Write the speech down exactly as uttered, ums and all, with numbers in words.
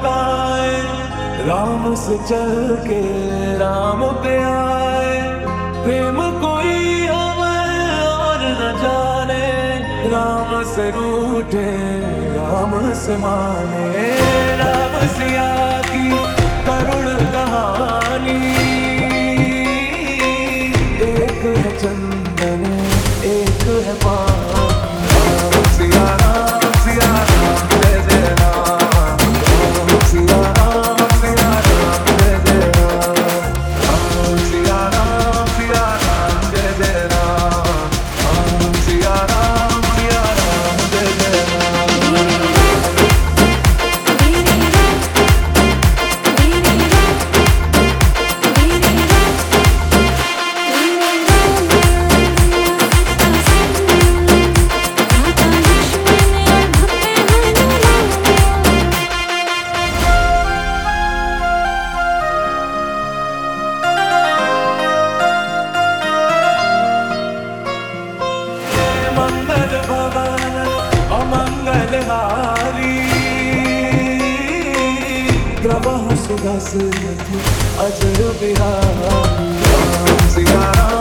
पाए, राम से चल के राम पे आए। प्रेम कोई हमें और न जाने, राम से रूठे राम से माने। राम सिया की करुण कहानी, एक है चंदन एक है पानी। राम सिया राम सिया राम जय जय राम। राम सिया राम सिया राम जय जय राम। राम सिया राम सिया राम जय जय राम। राम सिया राम सिया राम जय जय राम। मंगल भवन अमंगल हारी, ग्रवः सुदस अजर बिहारी। राम सिया राम